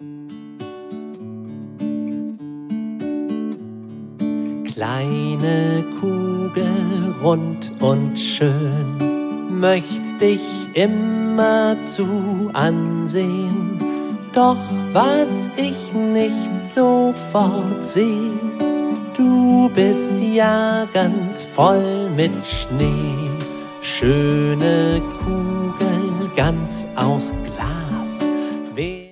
Kleine Kugel, rund und schön, möcht dich immerzu ansehen. Doch was ich nicht sofort seh, du bist ja ganz voll mit Schnee. Schöne Kugel, ganz aus Glas.